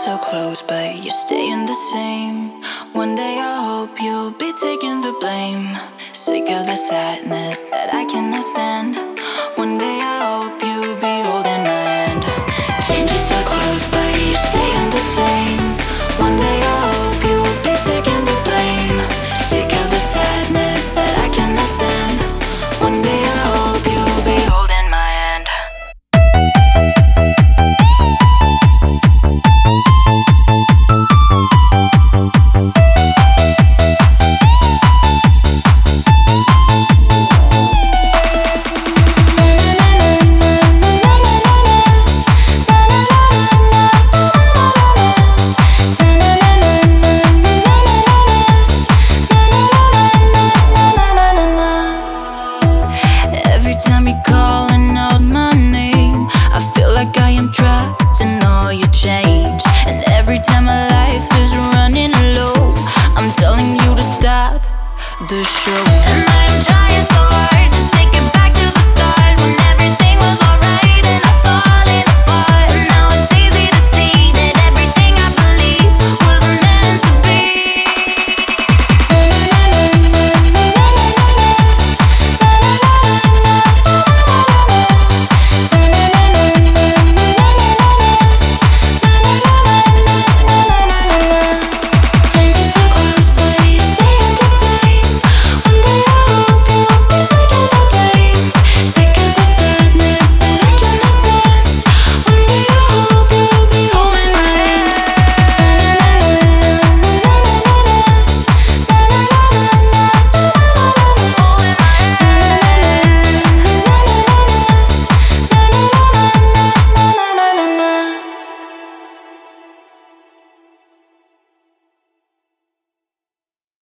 so close, but you're staying the same. One day I hope you'll be taking the blame. Sick of the sadness that I cannot stand. One day I hope you'll be holding my hand. Change is so close, but you're staying the same. One day I hope you'll be taking the blame. Sick of the sadness that I cannot stand. One day I hope you'll be holding my hand. Every time you're calling out my name, I feel like I am trapped in all your change. And every time my life is running low, I'm telling you to stop the show.